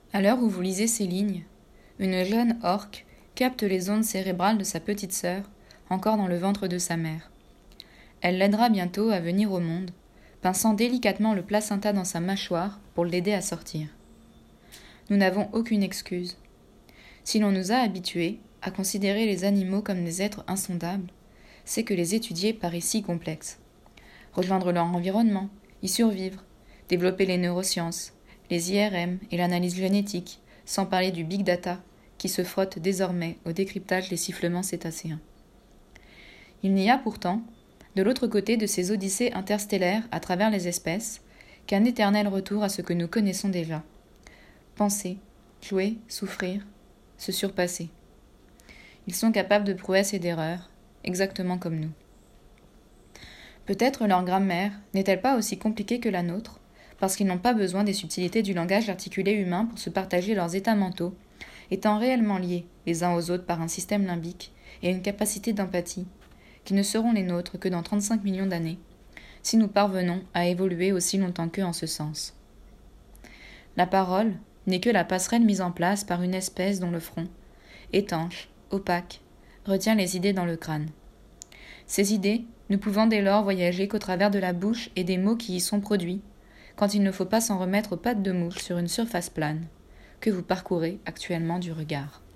À l'heure où vous lisez ces lignes, une jeune orque capte les ondes cérébrales de sa petite sœur, encore dans le ventre de sa mère. Elle l'aidera bientôt à venir au monde, pinçant délicatement le placenta dans sa mâchoire pour l'aider à sortir. Nous n'avons aucune excuse. Si l'on nous a habitués à considérer les animaux comme des êtres insondables, c'est que les étudier paraît si complexe. Rejoindre leur environnement, y survivre, développer les neurosciences, les IRM et l'analyse génétique, sans parler du big data qui se frotte désormais au décryptage des sifflements cétacéens. Il n'y a pourtant, de l'autre côté de ces odyssées interstellaires à travers les espèces, qu'un éternel retour à ce que nous connaissons déjà. Penser, jouer, souffrir, se surpasser. Ils sont capables de prouesses et d'erreurs, exactement comme nous. Peut-être leur grammaire n'est-elle pas aussi compliquée que la nôtre, parce qu'ils n'ont pas besoin des subtilités du langage articulé humain pour se partager leurs états mentaux, étant réellement liés les uns aux autres par un système limbique et une capacité d'empathie, qui ne seront les nôtres que dans 35 millions d'années, si nous parvenons à évoluer aussi longtemps qu'eux en ce sens. La parole n'est que la passerelle mise en place par une espèce dont le front, étanche, opaque, retient les idées dans le crâne. Ces idées, ne pouvant dès lors voyager qu'au travers de la bouche et des mots qui y sont produits, quand il ne faut pas s'en remettre aux pattes de mouche sur une surface plane, que vous parcourez actuellement du regard.